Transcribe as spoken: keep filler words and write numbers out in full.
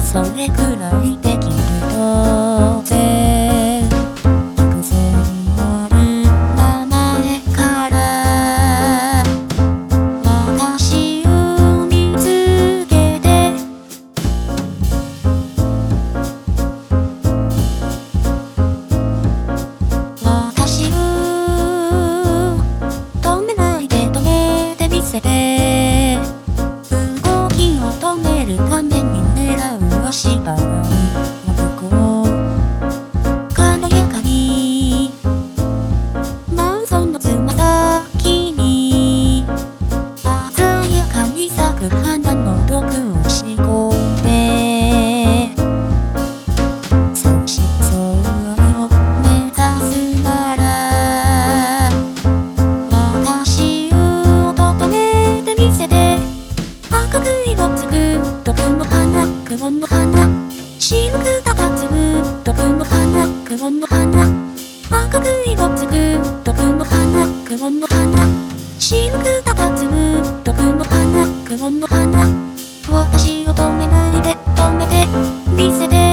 それくらいできるよぜ偶然ある名前から私を見つけて私を止めないで止めてみせて動きを止めるために狙う足払い男軽やかに謎のつま先に鮮やかに咲く花の毒を仕込んでそしてそれを目指すなら私を整えてみせて赤く色づく毒の花雲の花白くたたずむ毒の花雲の花赤く色づく毒の花雲の花白くたたずむ毒の花雲の花私を止めないで止めて見せて